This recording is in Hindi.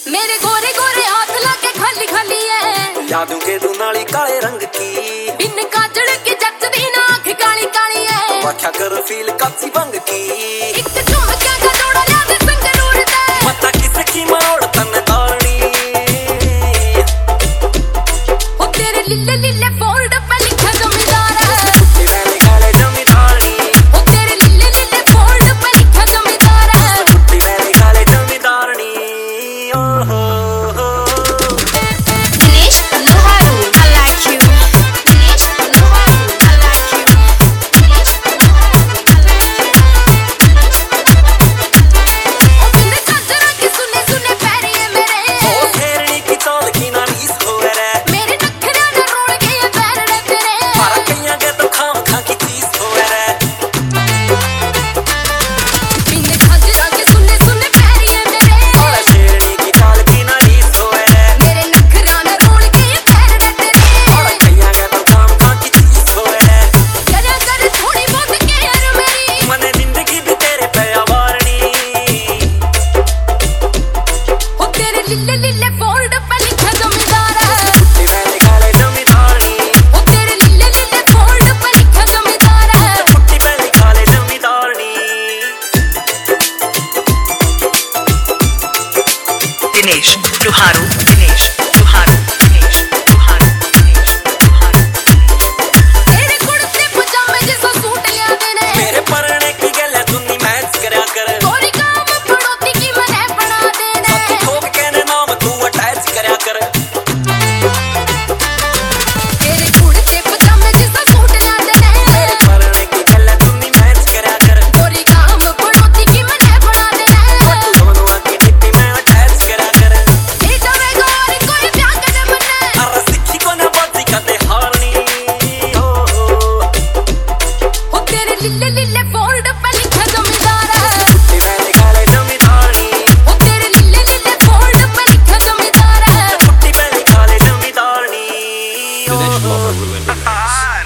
मेरे गोरे गोरे हाथ लाके खाली खाली है यादों के तू नाली काले रंग की बिन काजल की जच दी ना आँख काली काली है व्याख्या कर फील कच्ची बंग की एक झुमका का जोड़ा लिया दे संगरूर दे मता किसकी मरोड़ तन तारनी ओ तेरे लिले लिले फोल्ड पे लिखा जमींदार है तेरे काले जमींदारनी ओ तेरे लिले लिले फोल्ड पे लिखा जमींदार है तेरे काले जमींदारनी ओहो Dinesh Loharu, I like you. Dinesh Loharu, I like you. Dinesh Loharu, I like you. ओ बिन काजल की सुने सुने पैरी है मेरे ओ फेरनी की चाल की ना रीस होवे रे मेरे नखरा ने रोड़ गए पैर रे तेरे मारा कईयां के तो खाम खा की चीज होवे रे बिन काजल की सुने सुने पैरी है मेरे और फेरनी की चाल की ना रीस होवे रे मेरे नखरा ने रोड़ गए पैर रे तेरे और कईयां के तो खाम खा की चीज होवे रे करा कर थोड़ी बहुत केयर मेरी मने जिंदगी भी तेरे पे आवारनी ओ तेरे लिले लिले फोल्ड पे लिखा जमींदार है तेरे काले जमींदारनी ओ तेरे लिले लिले फोल्ड पे लिखा जमींदार है पुट्टी पे काले जमींदारनी Dinesh Loharu, Dinesh Loharu, Dinesh Loharu, Dinesh Loharu. तेरे कुर्ते पजामे जैसा सूट लिया देने मेरे परने की गल है सुनी मैच करया कर गोरी काम पड़ोती की मने बना देने साथी ठोक के ने नाम तू अटैच करया कर तेरे कुर्ते पजामे जैसा सूट लिया देने मेरे परने की गल है सुनी मैच करया कर गोरी काम पड़ोती की मने बना देने दोनों की डिप्पी में अटैच करया कर ए जावेगा और कोई प्यार करे मने अरे सिक्खी को ना बाजी करते हारनी ओ ओ तेरे लिले लिले फोल्ड पे लिखा जमींदार है तेरे काले जमींदारनी ओ तेरे लिले लिले फोल्ड पे लिखा जमींदार है पुट्टी पे काले जमींदारनी Dinesh Loharu will be nice.